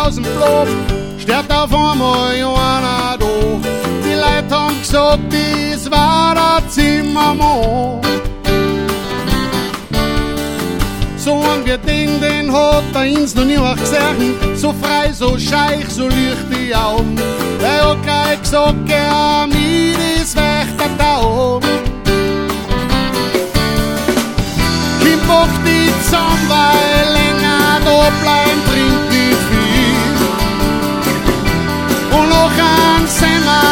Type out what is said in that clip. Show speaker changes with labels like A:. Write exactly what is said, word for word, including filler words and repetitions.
A: aus dem Blob, steht auf einmal Johanna da. Die Leute haben gesagt, das war der Zimmermann. So ein wie den, den hat er uns noch nie gesehen. So frei, so scheich, so licht die Augen. Er hat gleich gesagt, ja, mir ist weg der Traum. Kim bock die zusammen, weil länger da bleiben, trinkt nicht viel. Und noch ein Semmer